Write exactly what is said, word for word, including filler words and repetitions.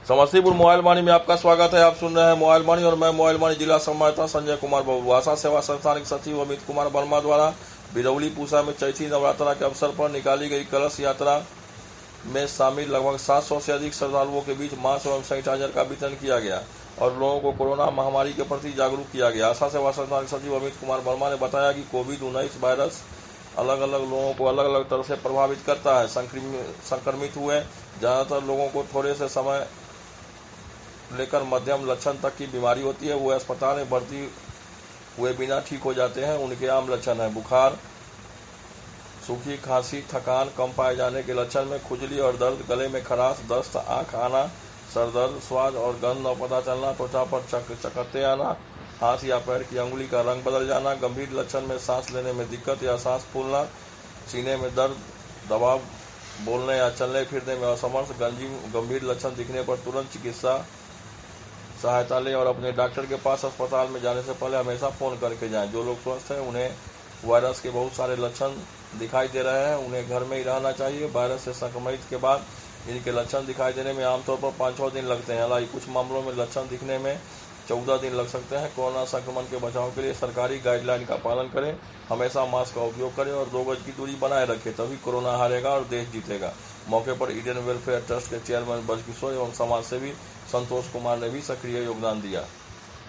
Samastipur mobile वाणी में आपका स्वागत है। आप सुन रहे हैं मोबाइल वाणी और मैं मोबाइल वाणी जिला संवाददाता संजय कुमार बाबू। आशा सेवा संस्थान के सचिव अमित कुमार वर्मा द्वारा बिरौली पूसा में चैती नवरात्रा के अवसर पर निकाली गई कलश यात्रा में शामिल लगभग सात सौ से अधिक श्रद्धालुओं के बीच मास्क एवं सैनिटाइजर का वितरण किया गया और लोगों को कोरोना महामारी के प्रति जागरूक किया गया। आशा सेवा संस्थान के सचिव अमित कुमार वर्मा ने बताया कि कोविड उन्नीस वायरस अलग अलग लोगों को अलग अलग तरह से प्रभावित करता है। संक्रमित हुए ज्यादातर लोगों को थोड़े से समय लेकर मध्यम लक्षण तक की बीमारी होती है। वो अस्पताल में भर्ती हुए बिना ठीक हो जाते हैं। उनके आम लक्षण है बुखार, सूखी खांसी, थकान, कम पाए जाने के लक्षण में खुजली और दर्द, गले में खराश, दस्त, आंख आना, सर दर्द, स्वाद और गंध न पता चलना, त्वचा पर चक चकत्ते आना, हाथ या पैर की अंगुली का रंग बदल जाना, गंभीर लक्षण में सांस लेने में दिक्कत या सांस फूलना, सीने में दर्द, दबाव, बोलने या चलने फिरने में असमर्थ, गंभीर लक्षण दिखने पर तुरंत चिकित्सा सहायता लें और अपने डॉक्टर के पास अस्पताल में जाने से पहले हमेशा फोन करके जाएं। जो लोग स्वस्थ हैं उन्हें वायरस के बहुत सारे लक्षण दिखाई दे रहे हैं, उन्हें घर में ही रहना चाहिए। वायरस से संक्रमित के बाद इनके लक्षण दिखाई देने में आमतौर पर पाँच छः दिन लगते हैं। हालांकि कुछ मामलों में लक्षण दिखने में चौदह दिन लग सकते हैं। कोरोना संक्रमण के बचाव के लिए सरकारी गाइडलाइन का पालन करें, हमेशा मास्क का उपयोग करें और दो गज की दूरी बनाए रखें, तभी कोरोना हारेगा और देश जीतेगा। मौके पर ईडन वेलफेयर ट्रस्ट के चेयरमैन ब्रजकिशोर एवं समाज सेवी संतोष कुमार ने भी सक्रिय योगदान दिया।